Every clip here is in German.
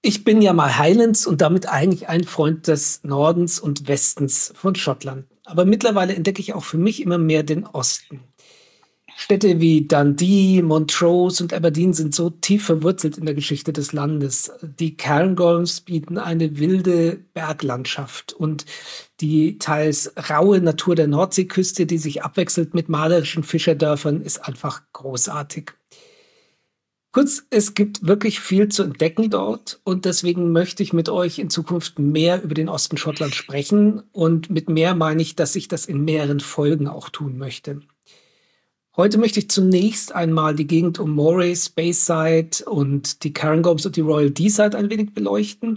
Ich bin ja mal Highlands und damit eigentlich ein Freund des Nordens und Westens von Schottland. Aber mittlerweile entdecke ich auch für mich immer mehr den Osten. Städte wie Dundee, Montrose und Aberdeen sind so tief verwurzelt in der Geschichte des Landes. Die Cairngorms bieten eine wilde Berglandschaft und die teils raue Natur der Nordseeküste, die sich abwechselt mit malerischen Fischerdörfern, ist einfach großartig. Kurz, es gibt wirklich viel zu entdecken dort und deswegen möchte ich mit euch in Zukunft mehr über den Osten Schottlands sprechen und mit mehr meine ich, dass ich das in mehreren Folgen auch tun möchte. Heute möchte ich zunächst einmal die Gegend um Moray, Speyside und die Cairngorms und die Royal Deeside ein wenig beleuchten.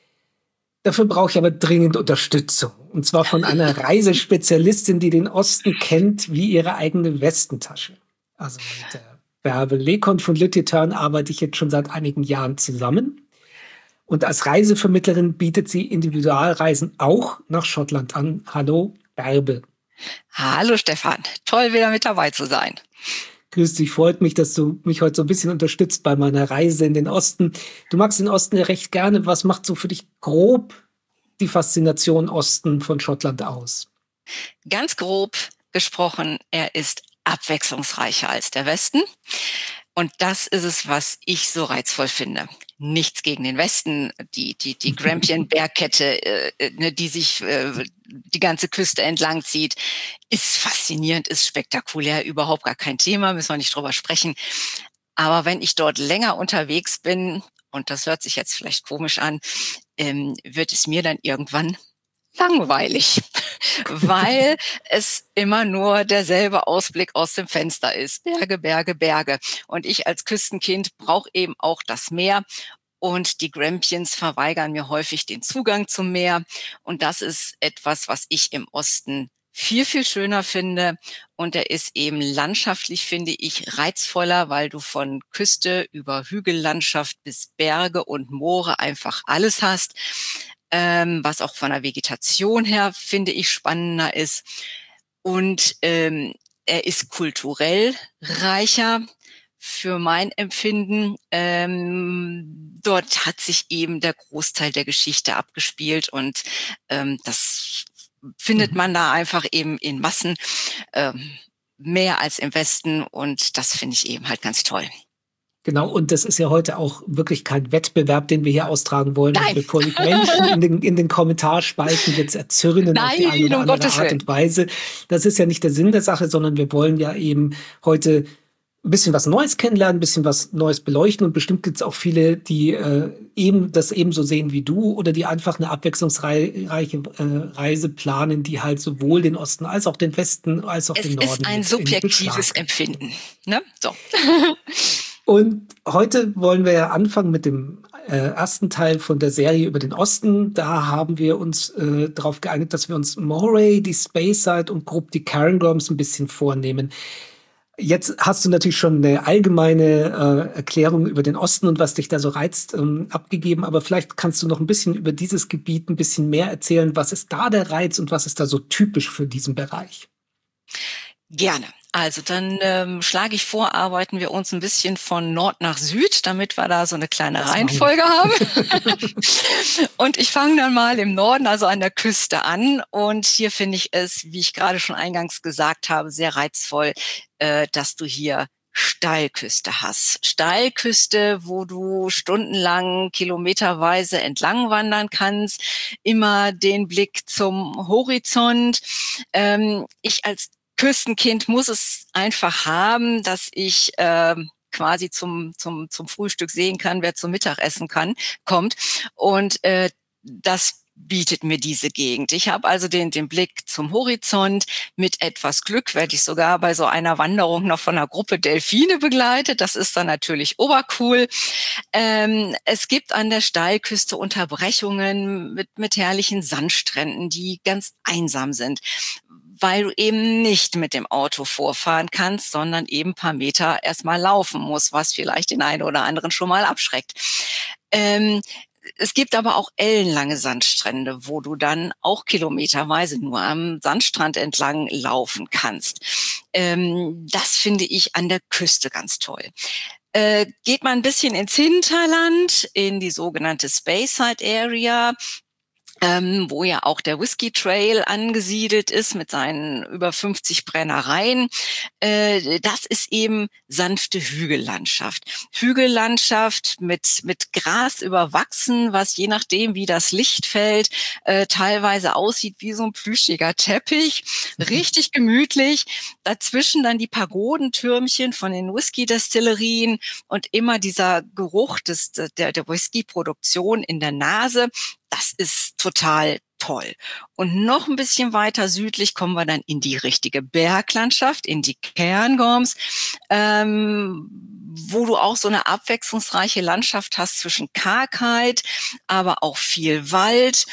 Dafür brauche ich aber dringend Unterstützung. Und zwar von einer Reisespezialistin, die den Osten kennt wie ihre eigene Westentasche. Also mit der Bärbel Lekon von Lütjeturn arbeite ich jetzt schon seit einigen Jahren zusammen. Und als Reisevermittlerin bietet sie Individualreisen auch nach Schottland an. Hallo, Bärbel. Hallo Stefan, toll wieder mit dabei zu sein. Grüß dich, freut mich, dass du mich heute so ein bisschen unterstützt bei meiner Reise in den Osten. Du magst den Osten ja recht gerne. Was macht so für dich grob die Faszination Osten von Schottland aus? Ganz grob gesprochen, er ist abwechslungsreicher als der Westen. Und das ist es, was ich so reizvoll finde. Nichts gegen den Westen, die Grampian-Bergkette, die sich die ganze Küste entlang zieht, ist faszinierend, ist spektakulär, überhaupt gar kein Thema, müssen wir nicht drüber sprechen. Aber wenn ich dort länger unterwegs bin, und das hört sich jetzt vielleicht komisch an, wird es mir dann irgendwann langweilig, weil es immer nur derselbe Ausblick aus dem Fenster ist. Berge, Berge, Berge. Und ich als Küstenkind brauche eben auch das Meer. Und die Grampians verweigern mir häufig den Zugang zum Meer. Und das ist etwas, was ich im Osten viel, viel schöner finde. Und er ist eben landschaftlich, finde ich, reizvoller, weil du von Küste über Hügellandschaft bis Berge und Moore einfach alles hast. Was auch von der Vegetation her, finde ich, spannender ist. Und er ist kulturell reicher für mein Empfinden. Dort hat sich eben der Großteil der Geschichte abgespielt und das findet man da einfach eben in Massen mehr als im Westen und das finde ich eben halt ganz toll. Genau, und das ist ja heute auch wirklich kein Wettbewerb, den wir hier austragen wollen. Nein. Bevor die Menschen in den Kommentarspalten jetzt erzürnen auf die eine oder andere Art und Weise. Das ist ja nicht der Sinn der Sache, sondern wir wollen ja eben heute ein bisschen was Neues kennenlernen, ein bisschen was Neues beleuchten. Und bestimmt gibt es auch viele, die eben das ebenso sehen wie du oder die einfach eine abwechslungsreiche Reise planen, die halt sowohl den Osten als auch den Westen als auch den Norden. Es ist ein subjektives Empfinden. Ne? So. Und heute wollen wir ja anfangen mit dem ersten Teil von der Serie über den Osten. Da haben wir uns darauf geeinigt, dass wir uns Moray, die Speyside und grob die Cairngorms ein bisschen vornehmen. Jetzt hast du natürlich schon eine allgemeine Erklärung über den Osten und was dich da so reizt abgegeben, aber vielleicht kannst du noch ein bisschen über dieses Gebiet ein bisschen mehr erzählen. Was ist da der Reiz und was ist da so typisch für diesen Bereich? Gerne. Also dann schlage ich vor, arbeiten wir uns ein bisschen von Nord nach Süd, damit wir da so eine kleine Reihenfolge haben. Und ich fange dann mal im Norden, also an der Küste an. Und hier finde ich es, wie ich gerade schon eingangs gesagt habe, sehr reizvoll, dass du hier Steilküste hast. Steilküste, wo du stundenlang, kilometerweise entlang wandern kannst, immer den Blick zum Horizont. Ich als Küstenkind muss es einfach haben, dass ich quasi zum Frühstück sehen kann, wer zum Mittagessen kommt. Und das bietet mir diese Gegend. Ich habe also den Blick zum Horizont. Mit etwas Glück werde ich sogar bei so einer Wanderung noch von einer Gruppe Delfine begleitet. Das ist dann natürlich obercool. Es gibt an der Steilküste Unterbrechungen mit herrlichen Sandstränden, die ganz einsam sind, weil du eben nicht mit dem Auto vorfahren kannst, sondern eben ein paar Meter erstmal laufen musst, was vielleicht den einen oder anderen schon mal abschreckt. Es gibt aber auch ellenlange Sandstrände, wo du dann auch kilometerweise nur am Sandstrand entlang laufen kannst. Das finde ich an der Küste ganz toll. Geht man ein bisschen ins Hinterland, in die sogenannte Speyside Area, wo ja auch der Whisky Trail angesiedelt ist mit seinen über 50 Brennereien. Das ist eben sanfte Hügellandschaft. Hügellandschaft mit Gras überwachsen, was je nachdem, wie das Licht fällt, teilweise aussieht wie so ein plüschiger Teppich. Richtig gemütlich. Dazwischen dann die Pagodentürmchen von den Whisky-Destillerien und immer dieser Geruch der Whisky-Produktion in der Nase. Das ist total toll. Und noch ein bisschen weiter südlich kommen wir dann in die richtige Berglandschaft, in die Cairngorms, wo du auch so eine abwechslungsreiche Landschaft hast zwischen Kargheit, aber auch viel Wald,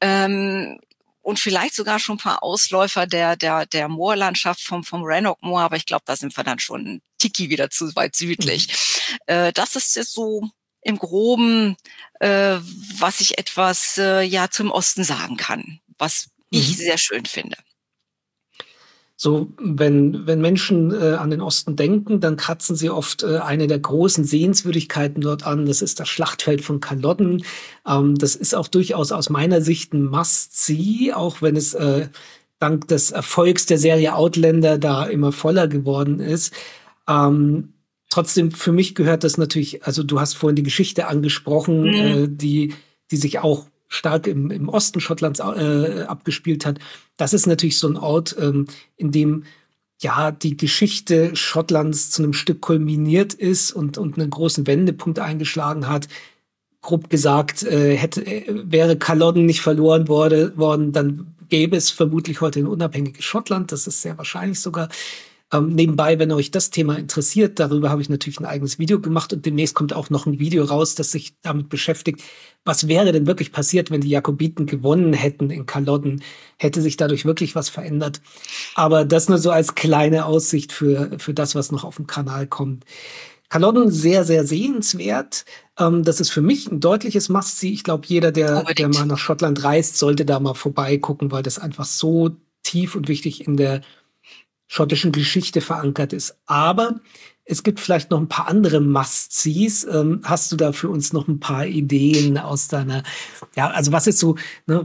und vielleicht sogar schon ein paar Ausläufer der Moorlandschaft vom Rannoch Moor, aber ich glaube, da sind wir dann schon ein Tiki wieder zu weit südlich. Das ist jetzt so im Groben, was ich etwas zum Osten sagen kann, was ich sehr schön finde. So, wenn Menschen an den Osten denken, dann kratzen sie oft eine der großen Sehenswürdigkeiten dort an. Das ist das Schlachtfeld von Culloden. Das ist auch durchaus aus meiner Sicht ein Must-See, auch wenn es dank des Erfolgs der Serie Outlander da immer voller geworden ist. Trotzdem, für mich gehört das natürlich, also du hast vorhin die Geschichte angesprochen, die sich auch stark im Osten Schottlands abgespielt hat. Das ist natürlich so ein Ort, in dem ja die Geschichte Schottlands zu einem Stück kulminiert ist und einen großen Wendepunkt eingeschlagen hat. Grob gesagt, wäre Culloden nicht verloren worden, dann gäbe es vermutlich heute ein unabhängiges Schottland. Das ist sehr wahrscheinlich sogar. Nebenbei, wenn euch das Thema interessiert, darüber habe ich natürlich ein eigenes Video gemacht und demnächst kommt auch noch ein Video raus, das sich damit beschäftigt, was wäre denn wirklich passiert, wenn die Jakobiten gewonnen hätten in Culloden? Hätte sich dadurch wirklich was verändert? Aber das nur so als kleine Aussicht für das, was noch auf dem Kanal kommt. Culloden sehr, sehr sehenswert. Das ist für mich ein deutliches Must-See. Ich glaube, jeder, der mal nach Schottland reist, sollte da mal vorbeigucken, weil das einfach so tief und wichtig in der schottischen Geschichte verankert ist. Aber es gibt vielleicht noch ein paar andere Must-Sees. Hast du da für uns noch ein paar Ideen aus deiner, ja, also was ist so, ne,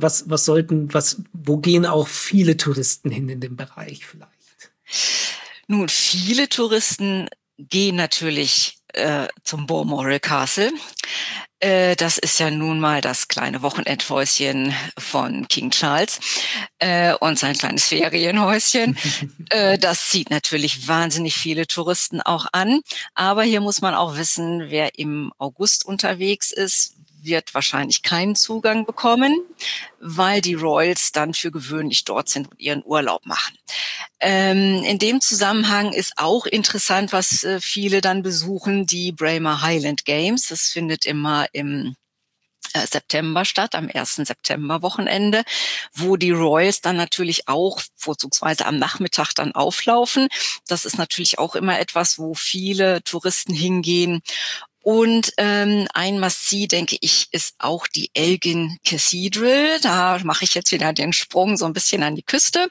wo gehen auch viele Touristen hin in dem Bereich vielleicht? Nun, viele Touristen gehen natürlich zum Balmoral Castle. Das ist ja nun mal das kleine Wochenendhäuschen von King Charles und sein kleines Ferienhäuschen. Das zieht natürlich wahnsinnig viele Touristen auch an. Aber hier muss man auch wissen, wer im August unterwegs ist, wird wahrscheinlich keinen Zugang bekommen, weil die Royals dann für gewöhnlich dort sind und ihren Urlaub machen. In dem Zusammenhang ist auch interessant, was viele dann besuchen, die Braemar Highland Games. Das findet immer im September statt, am 1. September-Wochenende, wo die Royals dann natürlich auch vorzugsweise am Nachmittag dann auflaufen. Das ist natürlich auch immer etwas, wo viele Touristen hingehen. Und ein Must-See, denke ich, ist auch die Elgin Cathedral. Da mache ich jetzt wieder den Sprung so ein bisschen an die Küste.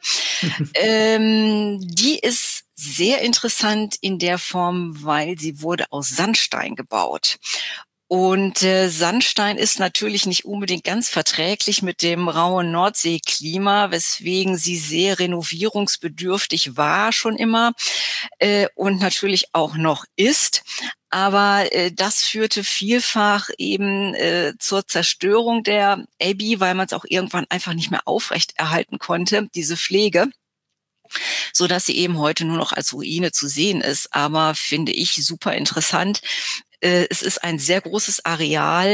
Die ist sehr interessant in der Form, weil sie wurde aus Sandstein gebaut. Und Sandstein ist natürlich nicht unbedingt ganz verträglich mit dem rauen Nordseeklima, weswegen sie sehr renovierungsbedürftig war schon immer und natürlich auch noch ist. Aber das führte vielfach eben zur Zerstörung der Abbey, weil man es auch irgendwann einfach nicht mehr aufrechterhalten konnte, diese Pflege, so dass sie eben heute nur noch als Ruine zu sehen ist. Aber finde ich super interessant. Es ist ein sehr großes Areal.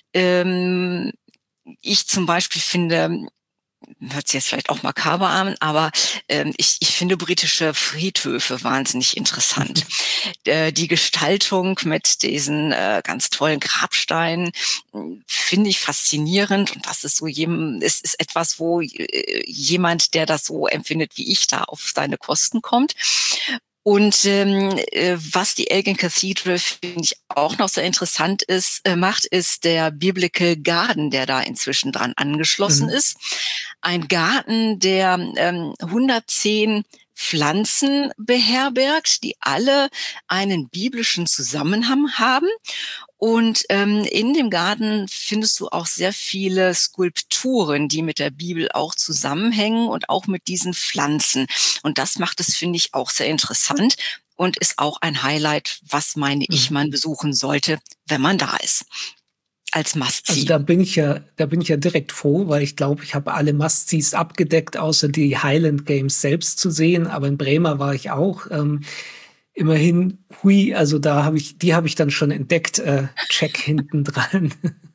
Ich zum Beispiel finde, hört sich jetzt vielleicht auch makaber an, aber ich finde britische Friedhöfe wahnsinnig interessant. Die Gestaltung mit diesen ganz tollen Grabsteinen finde ich faszinierend und das ist so es ist etwas, wo jemand, der das so empfindet wie ich, da auf seine Kosten kommt. Und was die Elgin Cathedral, finde ich, auch noch sehr interessant macht, ist der Biblical Garden, der da inzwischen dran angeschlossen ist. Ein Garten, der 110 Pflanzen beherbergt, die alle einen biblischen Zusammenhang haben. Und in dem Garten findest du auch sehr viele Skulpturen, die mit der Bibel auch zusammenhängen und auch mit diesen Pflanzen. Und das macht es, finde ich, auch sehr interessant und ist auch ein Highlight, was, meine ich, man besuchen sollte, wenn man da ist. Als Must-See. Also da bin ich ja direkt froh, weil ich glaube, ich habe alle Must-Sees abgedeckt, außer die Highland Games selbst zu sehen. Aber in Bremer war ich auch. Immerhin, also die habe ich dann schon entdeckt. Check hinten dran.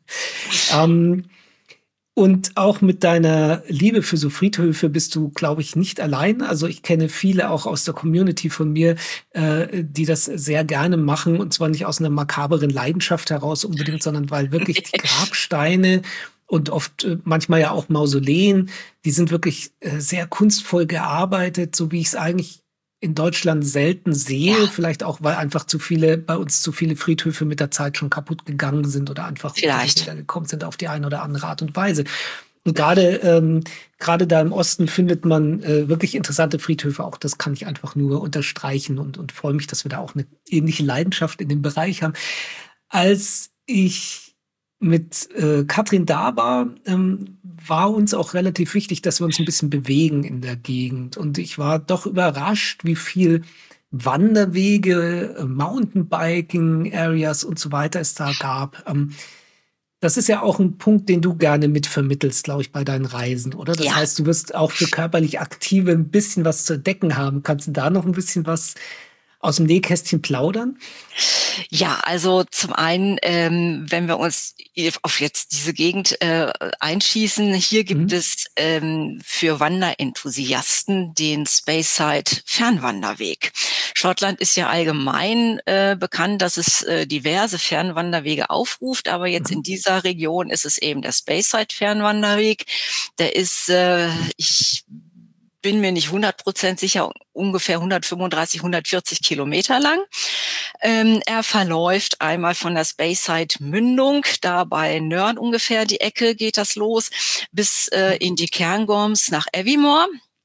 Und auch mit deiner Liebe für so Friedhöfe bist du, glaube ich, nicht allein. Also ich kenne viele auch aus der Community von mir, die das sehr gerne machen. Und zwar nicht aus einer makaberen Leidenschaft heraus unbedingt, sondern weil wirklich die Grabsteine und oft manchmal ja auch Mausoleen, die sind wirklich sehr kunstvoll gearbeitet, so wie ich es eigentlich in Deutschland selten sehe, vielleicht auch, weil einfach bei uns zu viele Friedhöfe mit der Zeit schon kaputt gegangen sind oder einfach wieder gekommen sind auf die eine oder andere Art und Weise. Und gerade da im Osten findet man wirklich interessante Friedhöfe. Auch das kann ich einfach nur unterstreichen und freue mich, dass wir da auch eine ähnliche Leidenschaft in dem Bereich haben. Als ich mit Katrin da war uns auch relativ wichtig, dass wir uns ein bisschen bewegen in der Gegend. Und ich war doch überrascht, wie viel Wanderwege, Mountainbiking-Areas und so weiter es da gab. Das ist ja auch ein Punkt, den du gerne mitvermittelst, glaube ich, bei deinen Reisen, oder? Das heißt, du wirst auch für körperlich Aktive ein bisschen was zu entdecken haben. Kannst du da noch ein bisschen was aus dem Nähkästchen plaudern? Ja, also zum einen, wenn wir uns auf jetzt diese Gegend einschießen, hier gibt es für Wanderenthusiasten den Speyside Fernwanderweg. Schottland ist ja allgemein bekannt, dass es diverse Fernwanderwege aufruft, aber jetzt in dieser Region ist es eben der Speyside Fernwanderweg. Der ist, ich bin mir nicht 100% sicher, ungefähr 135, 140 Kilometer lang. Er verläuft einmal von der Speyside Mündung, da bei Nörn ungefähr die Ecke geht das los, bis in die Cairngorms nach Aviemore.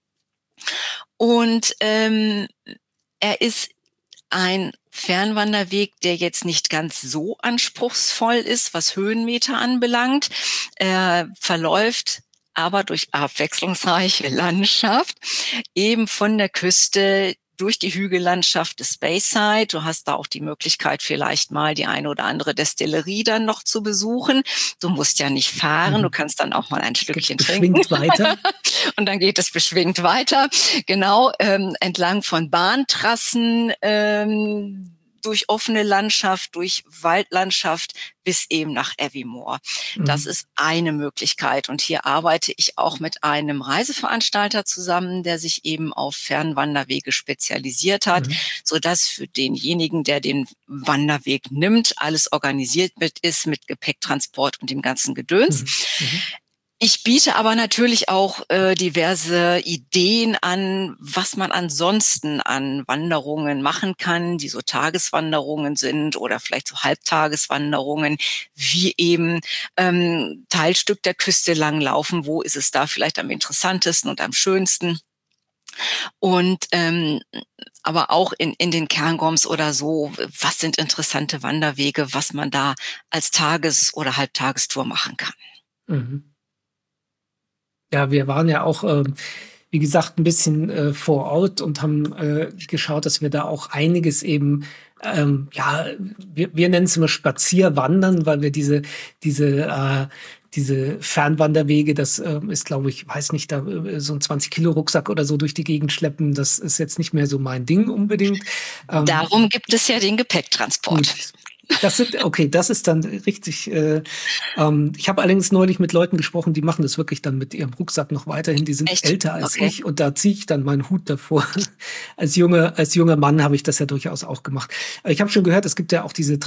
Und er ist ein Fernwanderweg, der jetzt nicht ganz so anspruchsvoll ist, was Höhenmeter anbelangt. Er verläuft aber durch abwechslungsreiche Landschaft, eben von der Küste durch die Hügellandschaft des Speyside. Du hast da auch die Möglichkeit, vielleicht mal die eine oder andere Destillerie dann noch zu besuchen. Du musst ja nicht fahren, du kannst dann auch mal ein Stückchen trinken. Beschwingt weiter. Und dann geht es beschwingt weiter. Genau, entlang von Bahntrassen, durch offene Landschaft, durch Waldlandschaft bis eben nach Aviemore. Das ist eine Möglichkeit. Und hier arbeite ich auch mit einem Reiseveranstalter zusammen, der sich eben auf Fernwanderwege spezialisiert hat, sodass für denjenigen, der den Wanderweg nimmt, alles organisiert ist mit Gepäcktransport und dem ganzen Gedöns. Ich biete aber natürlich auch diverse Ideen an, was man ansonsten an Wanderungen machen kann, die so Tageswanderungen sind oder vielleicht so Halbtageswanderungen, wie eben Teilstück der Küste langlaufen. Wo ist es da vielleicht am interessantesten und am schönsten? Und aber auch in den Cairngorms oder so, was sind interessante Wanderwege, was man da als Tages- oder Halbtagestour machen kann. Ja, wir waren ja auch, wie gesagt, ein bisschen vor Ort und haben geschaut, dass wir da auch einiges eben, wir nennen es immer Spazierwandern, weil wir diese Fernwanderwege, das ist, glaube ich, weiß nicht, da so ein 20-Kilo-Rucksack oder so durch die Gegend schleppen, das ist jetzt nicht mehr so mein Ding unbedingt. Darum gibt es ja den Gepäcktransport. Gut. Das ist dann richtig. Ich habe allerdings neulich mit Leuten gesprochen, die machen das wirklich dann mit ihrem Rucksack noch weiterhin. Die sind älter als ich und da ziehe ich dann meinen Hut davor. Als junger Mann habe ich das ja durchaus auch gemacht. Aber ich habe schon gehört, es gibt ja auch diese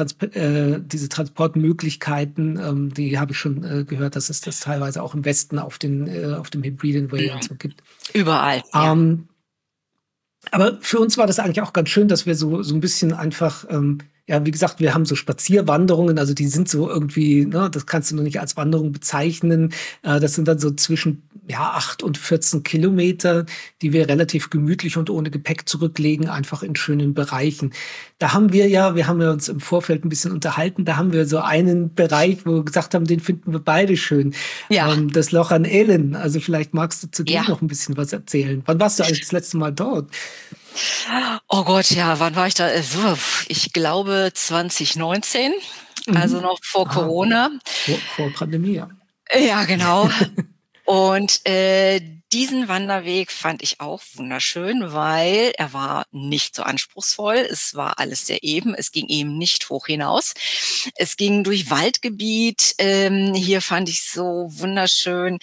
Transportmöglichkeiten. Die habe ich schon gehört, dass es das teilweise auch im Westen auf dem Hebridean Way und so gibt. Überall. Aber für uns war das eigentlich auch ganz schön, dass wir so ein bisschen einfach ja, wie gesagt, wir haben so Spazierwanderungen, also die sind so irgendwie, ne, das kannst du noch nicht als Wanderung bezeichnen. Das sind dann so zwischen 8 und 14 Kilometer, die wir relativ gemütlich und ohne Gepäck zurücklegen, einfach in schönen Bereichen. Da haben wir haben ja uns im Vorfeld ein bisschen unterhalten, da haben wir so einen Bereich, wo wir gesagt haben, den finden wir beide schön. Ja. Das Loch an Ellen. Also vielleicht magst du zu dem Ja. noch ein bisschen was erzählen. Wann warst du eigentlich das letzte Mal dort? Oh Gott, ja, wann war ich da? Ich glaube 2019, also noch vor Corona. Vor Pandemie, ja. Ja, genau. Und diesen Wanderweg fand ich auch wunderschön, weil er war nicht so anspruchsvoll. Es war alles sehr eben. Es ging eben nicht hoch hinaus. Es ging durch Waldgebiet. Hier fand ich so wunderschön,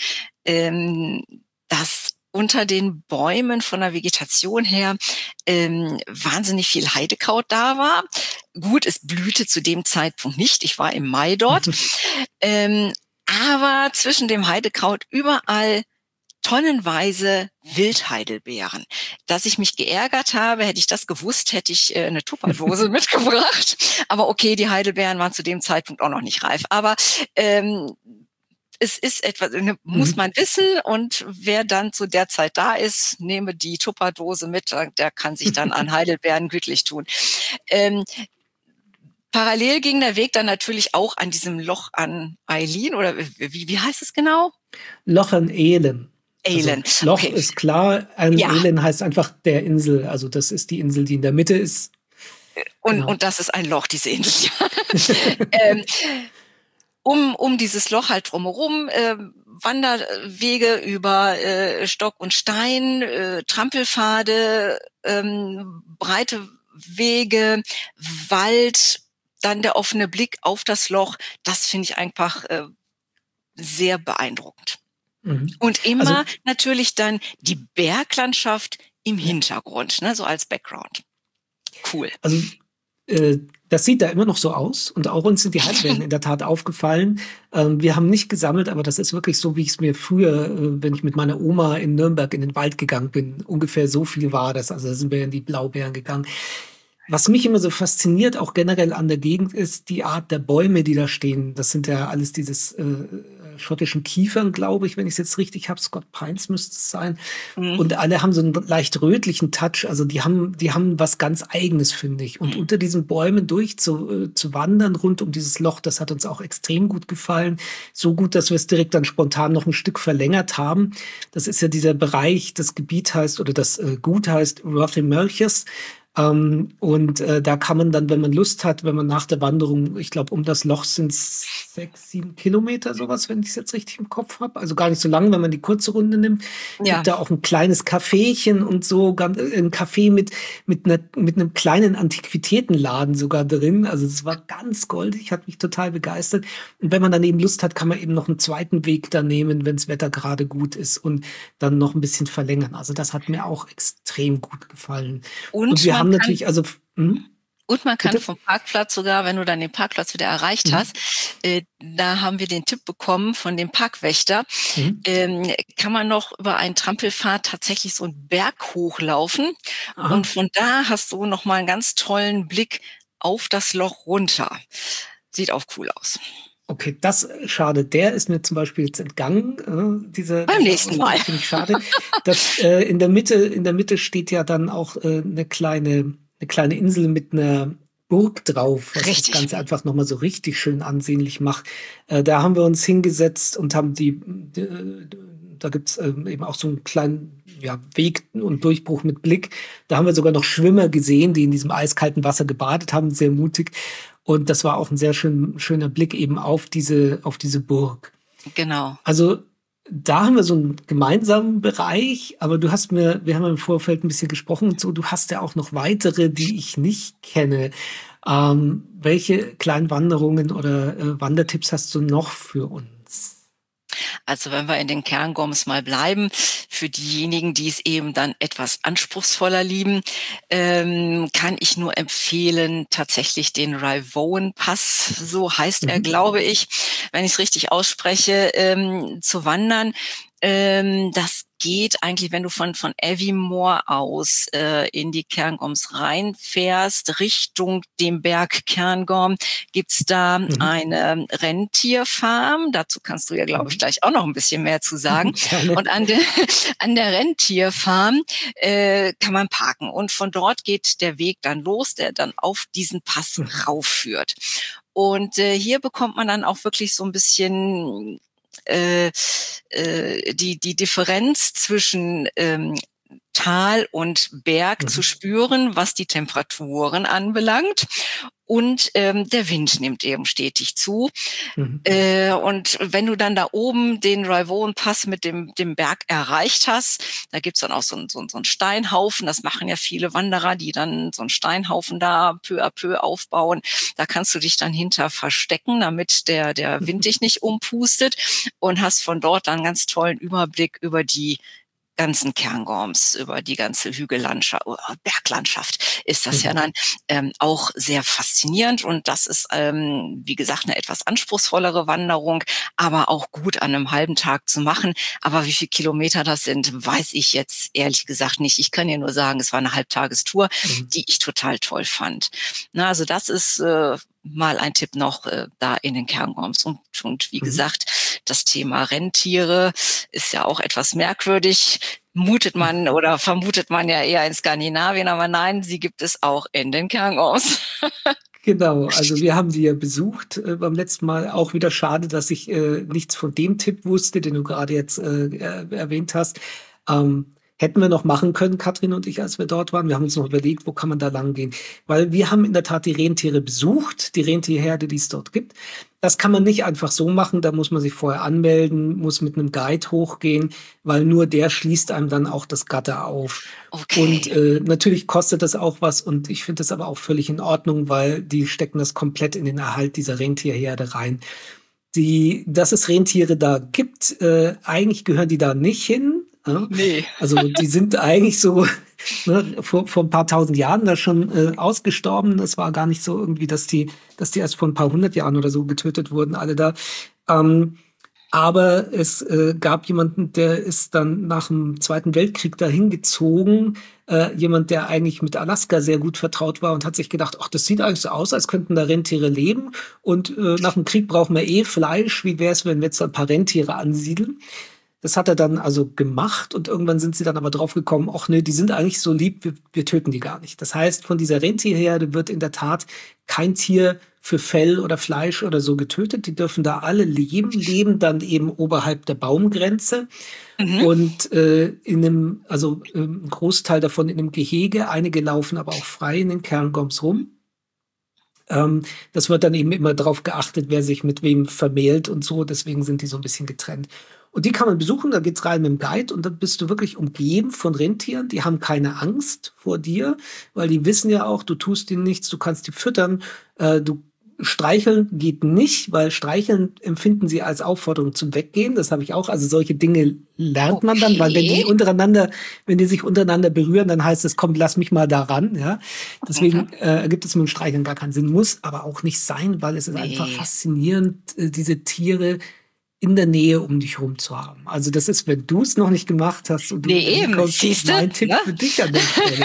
dass unter den Bäumen von der Vegetation her wahnsinnig viel Heidekraut da war. Gut, es blühte zu dem Zeitpunkt nicht. Ich war im Mai dort. Aber zwischen dem Heidekraut überall tonnenweise Wildheidelbeeren. Dass ich mich geärgert habe, hätte ich das gewusst, hätte ich eine Tupperdose mitgebracht. Aber okay, die Heidelbeeren waren zu dem Zeitpunkt auch noch nicht reif. Aber es ist etwas, muss man wissen, und wer dann zu der Zeit da ist, nehme die Tupperdose mit, der kann sich dann an Heidelbeeren gütlich tun. Parallel ging der Weg dann natürlich auch an diesem Loch an Eileen, oder wie heißt es genau? Loch an Elen. Elen. Also Loch ist klar, Elen heißt einfach der Insel. Also das ist die Insel, die in der Mitte ist. Und das ist ein Loch, diese Insel. Um dieses Loch halt drumherum, Wanderwege über Stock und Stein, Trampelpfade, breite Wege, Wald, dann der offene Blick auf das Loch. Das finde ich einfach sehr beeindruckend. Und immer natürlich dann die Berglandschaft im Hintergrund, ne, so als Background. Cool. Also das sieht da immer noch so aus, und auch uns sind die Heidelbeeren in der Tat aufgefallen. Wir haben nicht gesammelt, aber das ist wirklich so, wie ich es mir früher, wenn ich mit meiner Oma in Nürnberg in den Wald gegangen bin, ungefähr so viel war das. Also da sind wir in die Blaubeeren gegangen. Was mich immer so fasziniert, auch generell an der Gegend, ist die Art der Bäume, die da stehen. Das sind ja alles dieses schottischen Kiefern, glaube ich, wenn ich es jetzt richtig habe. Scott Pines müsste es sein. Und alle haben so einen leicht rötlichen Touch. Also die haben was ganz Eigenes, finde ich. Und unter diesen Bäumen zu wandern, rund um dieses Loch, das hat uns auch extrem gut gefallen. So gut, dass wir es direkt dann spontan noch ein Stück verlängert haben. Das ist ja dieser Bereich, das Gebiet heißt, oder das Gut heißt Rothimelchus. Da kann man dann, wenn man Lust hat, wenn man nach der Wanderung, ich glaube, um das Loch sind 6, 7 Kilometer, sowas, wenn ich es jetzt richtig im Kopf habe. Also gar nicht so lang, wenn man die kurze Runde nimmt. Ja. Gibt da auch ein kleines Caféchen und so, ein Café mit einem kleinen Antiquitätenladen sogar drin. Also es war ganz goldig, hat mich total begeistert. Und wenn man dann eben Lust hat, kann man eben noch einen zweiten Weg da nehmen, wenn das Wetter gerade gut ist, und dann noch ein bisschen verlängern. Also das hat mir auch extrem gut gefallen. Und wir haben natürlich, also und man kann vom Parkplatz sogar, wenn du dann den Parkplatz wieder erreicht hast, da haben wir den Tipp bekommen von dem Parkwächter, kann man noch über einen Trampelpfad tatsächlich so einen Berg hochlaufen. Aha. Und von da hast du noch mal einen ganz tollen Blick auf das Loch runter. Sieht auch cool aus. Okay, das schade. Der ist mir zum Beispiel jetzt entgangen. Beim nächsten Mal. Finde ich schade. In der Mitte steht ja dann auch eine kleine Insel mit einer Burg drauf, was das Ganze einfach nochmal so richtig schön ansehnlich macht. Da haben wir uns hingesetzt und haben da gibt's eben auch so einen kleinen Weg und Durchbruch mit Blick. Da haben wir sogar noch Schwimmer gesehen, die in diesem eiskalten Wasser gebadet haben, sehr mutig. Und das war auch ein sehr schöner Blick eben auf diese Burg. Genau. Also da haben wir so einen gemeinsamen Bereich, aber wir haben im Vorfeld ein bisschen gesprochen und so, du hast ja auch noch weitere, die ich nicht kenne. Welche kleinen Wanderungen oder Wandertipps hast du noch für uns? Also wenn wir in den Cairngorms mal bleiben, für diejenigen, die es eben dann etwas anspruchsvoller lieben, kann ich nur empfehlen, tatsächlich den Raivoan Pass, so heißt er, glaube ich, wenn ich es richtig ausspreche, zu wandern. Das geht eigentlich, wenn du von Aviemore aus in die Cairngorms reinfährst, Richtung dem Berg Cairngorm, gibt's da eine Rentierfarm. Dazu kannst du ja, glaube ich, gleich auch noch ein bisschen mehr zu sagen. Und an der Rentierfarm kann man parken. Und von dort geht der Weg dann los, der dann auf diesen Pass raufführt. Und hier bekommt man dann auch wirklich so ein bisschen die Differenz zwischen Tal und Berg zu spüren, was die Temperaturen anbelangt. Und der Wind nimmt eben stetig zu. Und wenn du dann da oben den Rivone-Pass mit dem Berg erreicht hast, da gibt's dann auch so einen Steinhaufen. Das machen ja viele Wanderer, die dann so einen Steinhaufen da peu à peu aufbauen. Da kannst du dich dann hinter verstecken, damit der Wind dich nicht umpustet, und hast von dort dann einen ganz tollen Überblick über die ganzen Cairngorms, über die ganze Hügellandschaft, Berglandschaft ist das ja dann auch sehr faszinierend. Und das ist, wie gesagt, eine etwas anspruchsvollere Wanderung, aber auch gut an einem halben Tag zu machen. Aber wie viele Kilometer das sind, weiß ich jetzt ehrlich gesagt nicht. Ich kann dir nur sagen, es war eine Halbtagestour, die ich total toll fand. Na, also das ist mal ein Tipp noch da in den Cairngorms. Und wie gesagt, das Thema Rentiere ist ja auch etwas merkwürdig. Vermutet man ja eher in Skandinavien, aber nein, sie gibt es auch in den Cairngorms. Genau, also wir haben die ja besucht beim letzten Mal. Auch wieder schade, dass ich nichts von dem Tipp wusste, den du gerade jetzt erwähnt hast. Hätten wir noch machen können, Katrin und ich, als wir dort waren. Wir haben uns noch überlegt, wo kann man da lang gehen. Weil wir haben in der Tat die Rentiere besucht, die Rentierherde, die es dort gibt. Das kann man nicht einfach so machen, da muss man sich vorher anmelden, muss mit einem Guide hochgehen, weil nur der schließt einem dann auch das Gatter auf. Okay. Und natürlich kostet das auch was, und ich finde das aber auch völlig in Ordnung, weil die stecken das komplett in den Erhalt dieser Rentierherde rein. Dass es Rentiere da gibt, eigentlich gehören die da nicht hin. Ja? Nee. Also die sind eigentlich so vor ein paar tausend Jahren da schon ausgestorben. Das war gar nicht so irgendwie, dass die erst vor ein paar hundert Jahren oder so getötet wurden, alle da. Aber es gab jemanden, der ist dann nach dem Zweiten Weltkrieg dahin gezogen. Jemand, der eigentlich mit Alaska sehr gut vertraut war, und hat sich gedacht, ach, das sieht eigentlich so aus, als könnten da Rentiere leben. Und nach dem Krieg brauchen wir Fleisch. Wie wäre es, wenn wir jetzt ein paar Rentiere ansiedeln? Das hat er dann also gemacht, und irgendwann sind sie dann aber drauf gekommen, ach ne, die sind eigentlich so lieb, wir töten die gar nicht. Das heißt, von dieser Rentierherde wird in der Tat kein Tier für Fell oder Fleisch oder so getötet. Die dürfen da alle leben dann eben oberhalb der Baumgrenze. Und ein Großteil davon in einem Gehege. Einige laufen aber auch frei in den Cairngorms rum. Das wird dann eben immer darauf geachtet, wer sich mit wem vermählt und so. Deswegen sind die so ein bisschen getrennt. Und die kann man besuchen, da geht's rein mit dem Guide, und dann bist du wirklich umgeben von Rentieren. Die haben keine Angst vor dir, weil die wissen ja auch, du tust ihnen nichts, du kannst die füttern. Streicheln geht nicht, weil Streicheln empfinden sie als Aufforderung zum Weggehen. Das habe ich auch. Also solche Dinge lernt man dann, weil wenn die sich untereinander berühren, dann heißt es, komm, lass mich mal da ran. Ja? Deswegen ergibt es mit dem Streicheln gar keinen Sinn. Muss aber auch nicht sein, weil es ist einfach faszinierend, diese Tiere in der Nähe um dich rum zu haben. Also das ist, wenn du es noch nicht gemacht hast und du kommst, mein Tipp für dich an der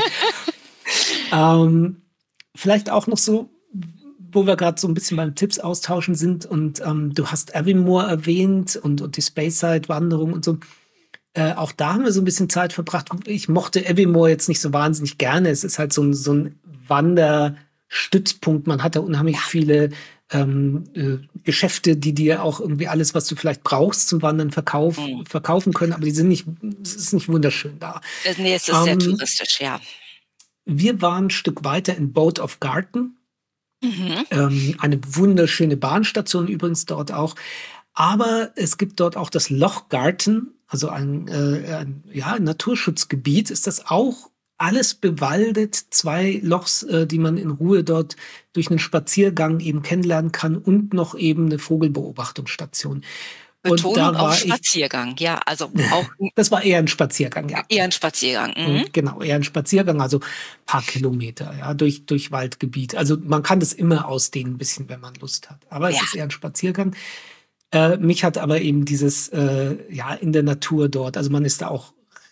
Stelle. Vielleicht auch noch so, wo wir gerade so ein bisschen beim Tipps austauschen sind, und du hast Aviemore erwähnt und die Speyside-Wanderung und so. Auch da haben wir so ein bisschen Zeit verbracht. Ich mochte Aviemore jetzt nicht so wahnsinnig gerne. Es ist halt so ein Wanderstützpunkt. Man hat da unheimlich viele Geschäfte, die dir auch irgendwie alles, was du vielleicht brauchst zum Wandern, verkaufen können, aber es ist nicht wunderschön da. Nee, es ist sehr touristisch, ja. Wir waren ein Stück weiter in Boat of Garten. Eine wunderschöne Bahnstation übrigens dort auch. Aber es gibt dort auch das Loch Garten, also ein Naturschutzgebiet. Ist das auch alles bewaldet, 2 Lochs, die man in Ruhe dort durch einen Spaziergang eben kennenlernen kann, und noch eben eine Vogelbeobachtungsstation. Betonung auf Spaziergang, ja, also auch. Das war eher ein Spaziergang, ja. Eher ein Spaziergang. Genau, eher ein Spaziergang, also paar Kilometer, ja, durch Waldgebiet. Also man kann das immer ausdehnen ein bisschen, wenn man Lust hat. Aber es ist eher ein Spaziergang. Mich hat aber eben dieses, in der Natur dort, also man ist da auch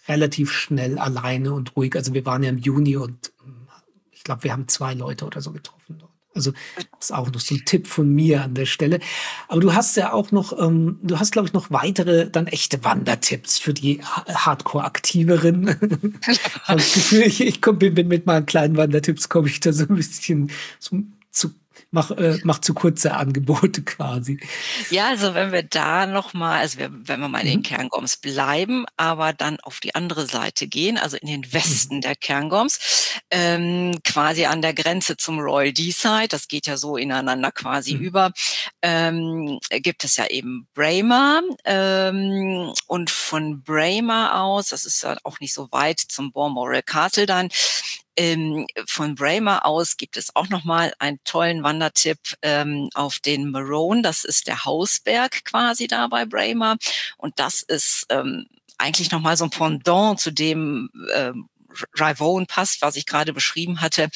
relativ schnell alleine und ruhig. Also wir waren ja im Juni und ich glaube, wir haben 2 Leute oder so getroffen dort. Also das ist auch noch so ein Tipp von mir an der Stelle. Aber du hast ja auch noch, du hast, glaube ich, noch weitere dann echte Wandertipps für die Hardcore-Aktiveren. Ich habe das Gefühl, bin mit meinen kleinen Wandertipps komme ich da so ein bisschen mach zu kurze Angebote quasi. Ja, also wenn wir da noch mal, wenn wir mal in den Cairngorms bleiben, aber dann auf die andere Seite gehen, also in den Westen der Cairngorms, quasi an der Grenze zum Royal Deeside, das geht ja so ineinander quasi über, gibt es ja eben Braemar, und von Braemar aus, das ist ja auch nicht so weit zum Balmoral Castle dann, von Braemar aus gibt es auch noch mal einen tollen Wandertipp auf den Maroon. Das ist der Hausberg quasi da bei Braemar. Und das ist eigentlich noch mal so ein Pendant zu dem Rivone Pass, was ich gerade beschrieben hatte,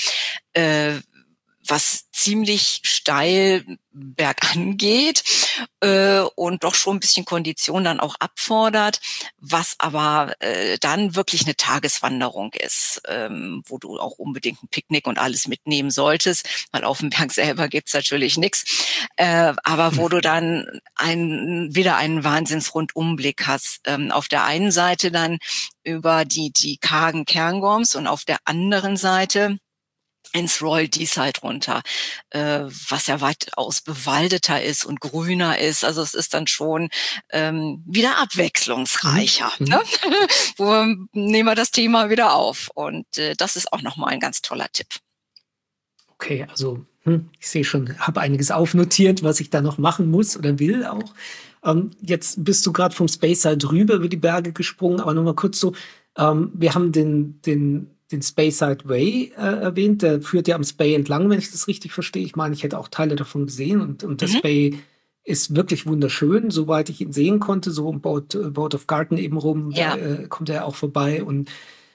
was ziemlich steil bergan geht und doch schon ein bisschen Kondition dann auch abfordert, was aber dann wirklich eine Tageswanderung ist, wo du auch unbedingt ein Picknick und alles mitnehmen solltest, weil auf dem Berg selber gibt's natürlich nichts, aber wo du dann wieder einen Wahnsinnsrundumblick hast. Auf der einen Seite dann über die kargen Cairngorms und auf der anderen Seite ins Royal Deeside runter, was ja weitaus bewaldeter ist und grüner ist. Also es ist dann schon wieder abwechslungsreicher. Ne? Wo nehmen wir das Thema wieder auf. Und das ist auch nochmal ein ganz toller Tipp. Okay, also ich sehe schon, habe einiges aufnotiert, was ich da noch machen muss oder will auch. Jetzt bist du gerade vom Speyside rüber über die Berge gesprungen, aber nochmal kurz so, wir haben den Speyside Way erwähnt, der führt ja am Spey entlang, wenn ich das richtig verstehe. Ich meine, ich hätte auch Teile davon gesehen und der Spey ist wirklich wunderschön, soweit ich ihn sehen konnte, so um Boat of Garten eben rum, kommt er auch vorbei. Und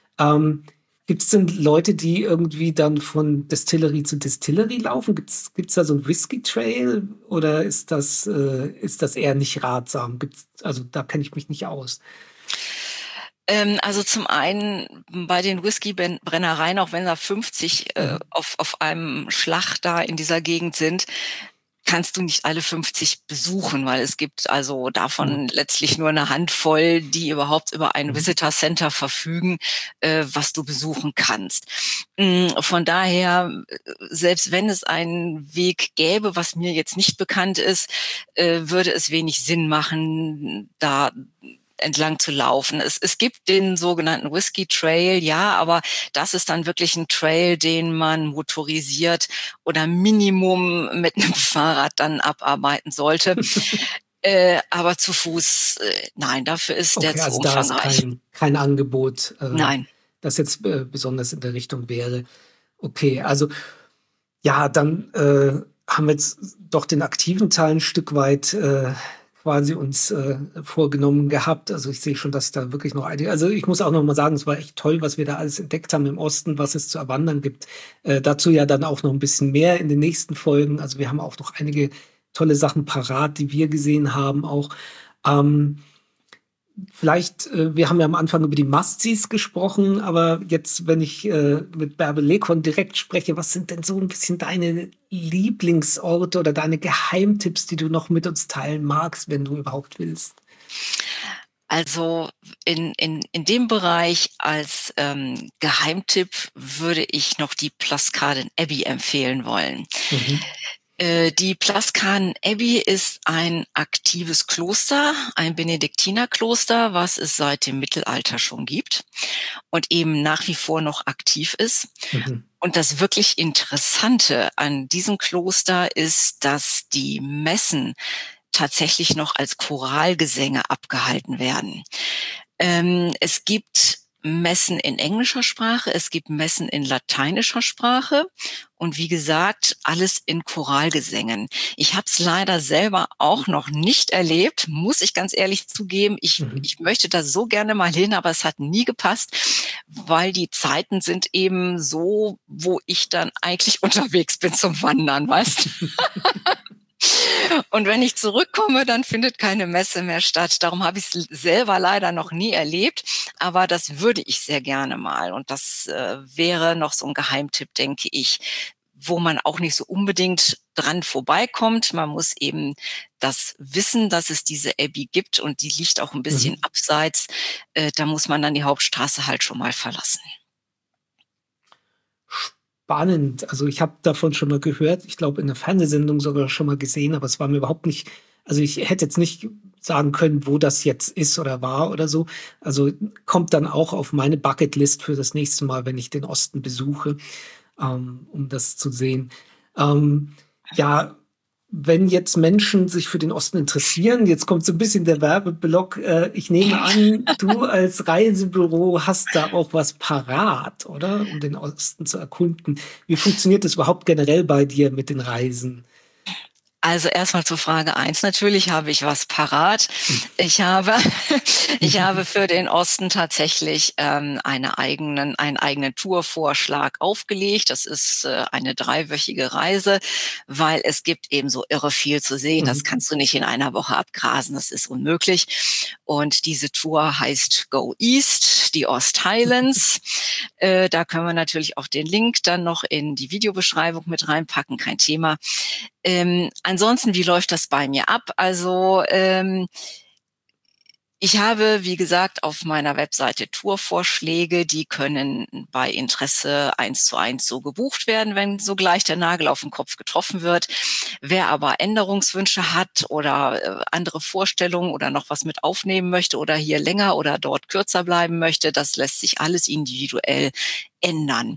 gibt es denn Leute, die irgendwie dann von Distillery zu Distillery laufen? Gibt's da so einen Whisky Trail oder ist das eher nicht ratsam? Also da kenne ich mich nicht aus. Also zum einen bei den Whisky-Brennereien, auch wenn da 50 auf einem Schlag da in dieser Gegend sind, kannst du nicht alle 50 besuchen, weil es gibt also davon letztlich nur eine Handvoll, die überhaupt über ein Visitor Center verfügen, was du besuchen kannst. Von daher, selbst wenn es einen Weg gäbe, was mir jetzt nicht bekannt ist, würde es wenig Sinn machen, da entlang zu laufen. Es gibt den sogenannten Whisky Trail, ja, aber das ist dann wirklich ein Trail, den man motorisiert oder Minimum mit einem Fahrrad dann abarbeiten sollte. Aber zu Fuß, nein, dafür ist der zu umfangreich. Da ist kein Angebot, nein, das jetzt besonders in der Richtung wäre. Okay, also ja, dann haben wir jetzt doch den aktiven Teil ein Stück weit quasi uns vorgenommen gehabt. Also ich sehe schon, dass da wirklich noch einige, also ich muss auch noch mal sagen, es war echt toll, was wir da alles entdeckt haben im Osten, was es zu erwandern gibt. Dazu ja dann auch noch ein bisschen mehr in den nächsten Folgen. Also wir haben auch noch einige tolle Sachen parat, die wir gesehen haben auch. Vielleicht, wir haben ja am Anfang über die Must-Sees gesprochen, aber jetzt, wenn ich mit Bärbel Lekon direkt spreche, was sind denn so ein bisschen deine Lieblingsorte oder deine Geheimtipps, die du noch mit uns teilen magst, wenn du überhaupt willst? Also in dem Bereich als Geheimtipp würde ich noch die Plascaden Abbey empfehlen wollen. Die Plascaden Abbey ist ein aktives Kloster, ein Benediktinerkloster, was es seit dem Mittelalter schon gibt und eben nach wie vor noch aktiv ist. Und das wirklich Interessante an diesem Kloster ist, dass die Messen tatsächlich noch als Choralgesänge abgehalten werden. Es gibt Messen in englischer Sprache, es gibt Messen in lateinischer Sprache und wie gesagt, alles in Choralgesängen. Ich habe es leider selber auch noch nicht erlebt, muss ich ganz ehrlich zugeben. Ich möchte da so gerne mal hin, aber es hat nie gepasst, weil die Zeiten sind eben so, wo ich dann eigentlich unterwegs bin zum Wandern, weißt du? Und wenn ich zurückkomme, dann findet keine Messe mehr statt. Darum habe ich es selber leider noch nie erlebt, aber das würde ich sehr gerne mal. Und das wäre noch so ein Geheimtipp, denke ich, wo man auch nicht so unbedingt dran vorbeikommt. Man muss eben das wissen, dass es diese Abbey gibt und die liegt auch ein bisschen abseits. Da muss man dann die Hauptstraße halt schon mal verlassen. Spannend. Also ich habe davon schon mal gehört. Ich glaube, in der Fernsehsendung sogar schon mal gesehen, aber es war mir überhaupt nicht, also ich hätte jetzt nicht sagen können, wo das jetzt ist oder war oder so. Also kommt dann auch auf meine Bucketlist für das nächste Mal, wenn ich den Osten besuche, um das zu sehen. Ja, wenn jetzt Menschen sich für den Osten interessieren, jetzt kommt so ein bisschen der Werbeblock. Ich nehme an, du als Reisebüro hast da auch was parat, oder? Um den Osten zu erkunden. Wie funktioniert das überhaupt generell bei dir mit den Reisen? Also erstmal zur Frage 1. Natürlich habe ich was parat. Ich habe für den Osten tatsächlich einen eigenen Tourvorschlag aufgelegt. Das ist eine 3-wöchige Reise, weil es gibt eben so irre viel zu sehen. Das kannst du nicht in einer Woche abgrasen. Das ist unmöglich. Und diese Tour heißt Go East, die Ost Highlands. Da können wir natürlich auch den Link dann noch in die Videobeschreibung mit reinpacken. Kein Thema. Ansonsten, wie läuft das bei mir ab? Also ich habe, wie gesagt, auf meiner Webseite Tourvorschläge, die können bei Interesse 1:1 so gebucht werden, wenn sogleich der Nagel auf den Kopf getroffen wird. Wer aber Änderungswünsche hat oder andere Vorstellungen oder noch was mit aufnehmen möchte oder hier länger oder dort kürzer bleiben möchte, das lässt sich alles individuell ändern.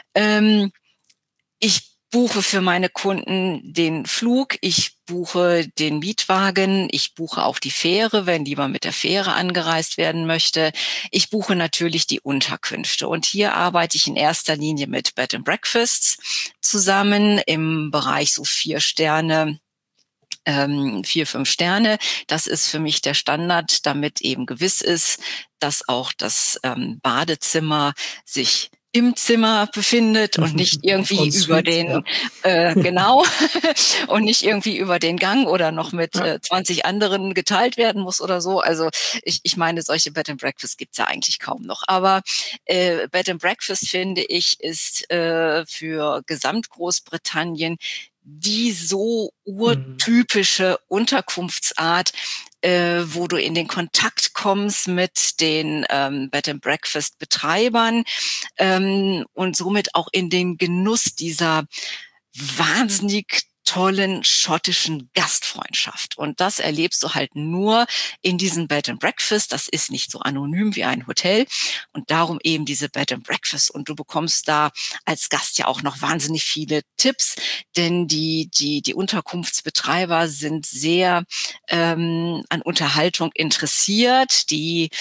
Ich buche für meine Kunden den Flug, ich buche den Mietwagen, ich buche auch die Fähre, wenn jemand mit der Fähre angereist werden möchte. Ich buche natürlich die Unterkünfte und hier arbeite ich in erster Linie mit Bed and Breakfasts zusammen im Bereich so 4 Sterne. 4, 5 Sterne. Das ist für mich der Standard, damit eben gewiss ist, dass auch das Badezimmer sich im Zimmer befindet und nicht irgendwie über den, genau, und nicht irgendwie über den Gang oder noch mit 20 anderen geteilt werden muss oder so. Also ich meine, solche Bed and Breakfast gibt's ja eigentlich kaum noch. Aber Bed and Breakfast, finde ich, ist für Gesamtgroßbritannien die so urtypische Unterkunftsart, wo du in den Kontakt kommst mit den Bed and Breakfast Betreibern und somit auch in den Genuss dieser wahnsinnig tollen schottischen Gastfreundschaft. Und das erlebst du halt nur in diesen Bed and Breakfast. Das ist nicht so anonym wie ein Hotel und darum eben diese Bed and Breakfast. Und du bekommst da als Gast ja auch noch wahnsinnig viele Tipps, denn die Unterkunftsbetreiber sind sehr an Unterhaltung interessiert. Die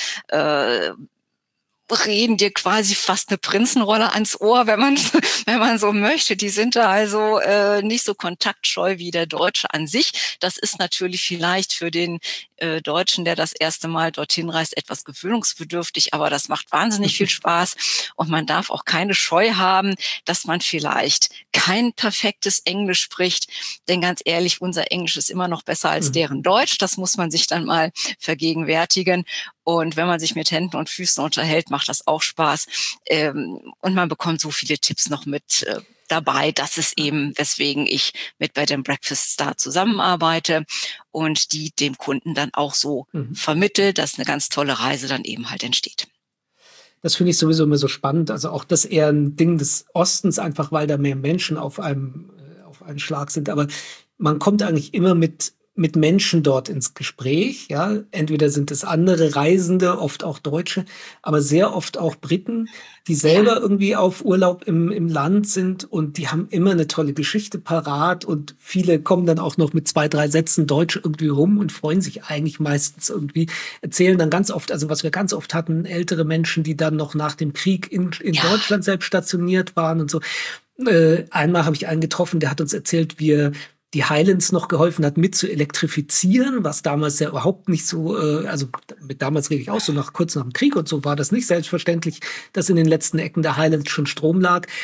reden dir quasi fast eine Prinzenrolle ans Ohr, wenn man so möchte. Die sind da also nicht so kontaktscheu wie der Deutsche an sich. Das ist natürlich vielleicht für den Deutschen, der das erste Mal dorthin reist, etwas gewöhnungsbedürftig, aber das macht wahnsinnig viel Spaß und man darf auch keine Scheu haben, dass man vielleicht kein perfektes Englisch spricht, denn ganz ehrlich, unser Englisch ist immer noch besser als deren Deutsch. Das muss man sich dann mal vergegenwärtigen. Und wenn man sich mit Händen und Füßen unterhält, macht das auch Spaß. Und man bekommt so viele Tipps noch mit dabei. Das ist eben, weswegen ich mit Bed and Breakfasts da zusammenarbeite und die dem Kunden dann auch so vermittelt, dass eine ganz tolle Reise dann eben halt entsteht. Das finde ich sowieso immer so spannend. Also auch das eher ein Ding des Ostens, einfach weil da mehr Menschen auf einen Schlag sind. Aber man kommt eigentlich immer mit Menschen dort ins Gespräch, ja. Entweder sind es andere Reisende, oft auch Deutsche, aber sehr oft auch Briten, die selber irgendwie auf Urlaub im Land sind und die haben immer eine tolle Geschichte parat und viele kommen dann auch noch mit 2, 3 Sätzen Deutsch irgendwie rum und freuen sich eigentlich meistens irgendwie, erzählen dann ganz oft, also was wir ganz oft hatten, ältere Menschen, die dann noch nach dem Krieg in Deutschland selbst stationiert waren und so. Einmal habe ich einen getroffen, der hat uns erzählt, wie er die Highlands noch geholfen hat, mit zu elektrifizieren, was damals ja überhaupt nicht so, also mit damals rede ich auch so kurz nach dem Krieg und so war das nicht selbstverständlich, dass in den letzten Ecken der Highlands schon Strom lag.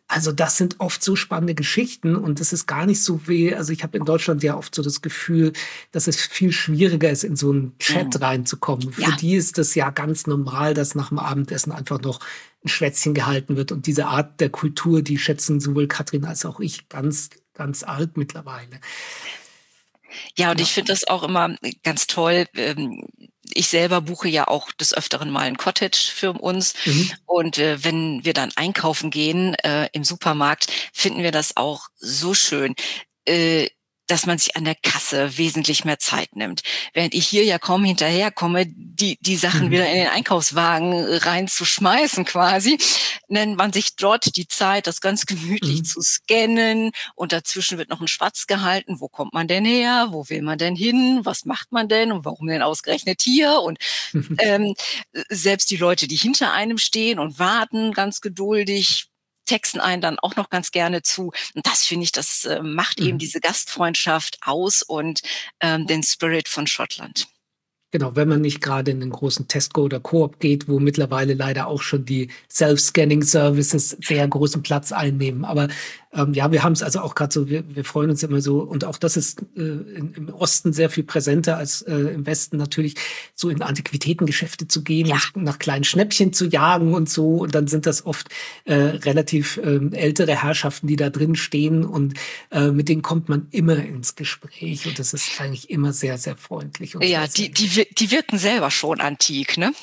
Also das sind oft so spannende Geschichten und das ist gar nicht so wie, also ich habe in Deutschland ja oft so das Gefühl, dass es viel schwieriger ist, in so einen Chat reinzukommen. Für Ja. die ist das ja ganz normal, dass nach dem Abendessen einfach noch ein Schwätzchen gehalten wird. Und diese Art der Kultur, die schätzen sowohl Katrin als auch ich ganz, ganz arg mittlerweile. Ja, und Ja. ich finde das auch immer ganz toll. Ich selber buche ja auch des Öfteren mal ein Cottage für uns. Mhm. Und wenn wir dann einkaufen gehen im Supermarkt, finden wir das auch so schön, dass man sich an der Kasse wesentlich mehr Zeit nimmt. Während ich hier ja kaum hinterherkomme, die Sachen wieder in den Einkaufswagen reinzuschmeißen quasi, nennt man sich dort die Zeit, das ganz gemütlich zu scannen, und dazwischen wird noch ein Schwatz gehalten. Wo kommt man denn her? Wo will man denn hin? Was macht man denn? Und warum denn ausgerechnet hier? Und selbst die Leute, die hinter einem stehen und warten, ganz geduldig, texten einen dann auch noch ganz gerne zu. Und das finde ich, das macht eben diese Gastfreundschaft aus und den Spirit von Schottland. Genau, wenn man nicht gerade in einen großen Tesco oder Coop geht, wo mittlerweile leider auch schon die Self-Scanning-Services sehr großen Platz einnehmen. Aber ja, wir haben es also auch gerade so, wir freuen uns immer so, und auch das ist im Osten sehr viel präsenter als im Westen natürlich, so in Antiquitätengeschäfte zu gehen und nach kleinen Schnäppchen zu jagen und so. Und dann sind das oft relativ ältere Herrschaften, die da drin stehen, und mit denen kommt man immer ins Gespräch, und das ist eigentlich immer sehr, sehr freundlich. Und Ja, sehr, die wirken selber schon antik, ne?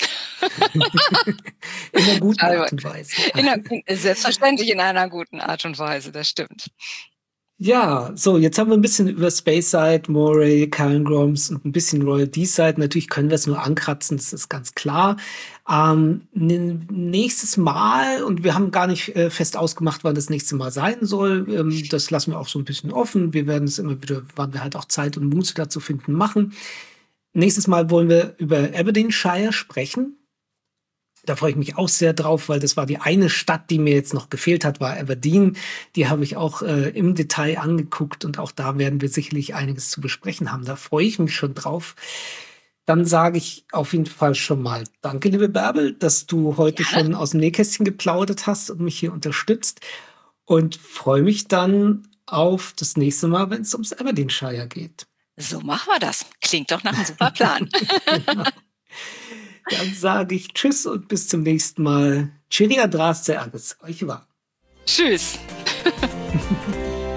in einer guten Art und Weise. Selbstverständlich in einer guten Art und Weise, das stimmt. Ja, so, jetzt haben wir ein bisschen über Speyside, Moray, Cairngorms und ein bisschen Royal Deeside. Natürlich können wir es nur ankratzen, das ist ganz klar. Nächstes Mal, und wir haben gar nicht fest ausgemacht, wann das nächste Mal sein soll, das lassen wir auch so ein bisschen offen. Wir werden es immer wieder, wann wir halt auch Zeit und Muße dazu finden, machen. Nächstes Mal wollen wir über Aberdeenshire sprechen. Da freue ich mich auch sehr drauf, weil das war die eine Stadt, die mir jetzt noch gefehlt hat, war Aberdeen. Die habe ich auch im Detail angeguckt, und auch da werden wir sicherlich einiges zu besprechen haben. Da freue ich mich schon drauf. Dann sage ich auf jeden Fall schon mal danke, liebe Bärbel, dass du heute schon aus dem Nähkästchen geplaudert hast und mich hier unterstützt, und freue mich dann auf das nächste Mal, wenn es ums Aberdeenshire geht. So machen wir das. Klingt doch nach einem super Plan. Genau. Dann sage ich Tschüss und bis zum nächsten Mal. Cheeria Draste alles. Euch war. Tschüss.